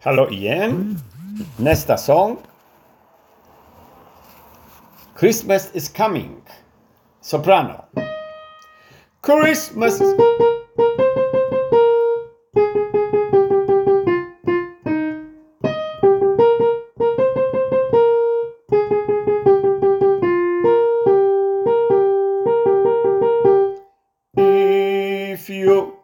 Hello Ian. Nesta song. Christmas is coming. Soprano. Christmas is... If you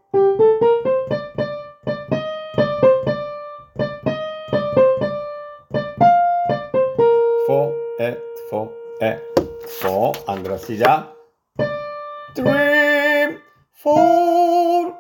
four, Andalusia. 3, 4.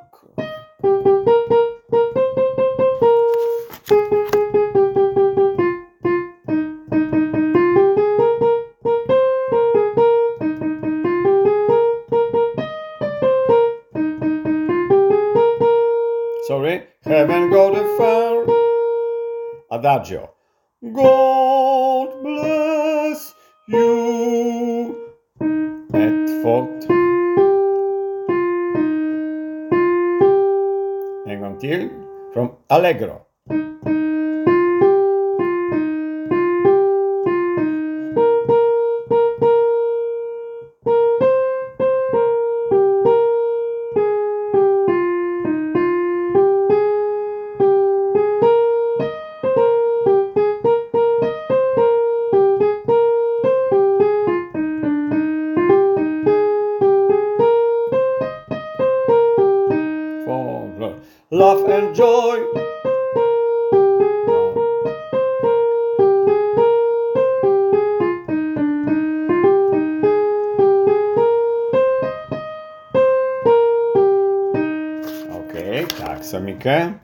Sorry, haven't got a far. Adagio. God bless you. At foot. And until from Allegro. Love and joy. Okay, tack så mycket.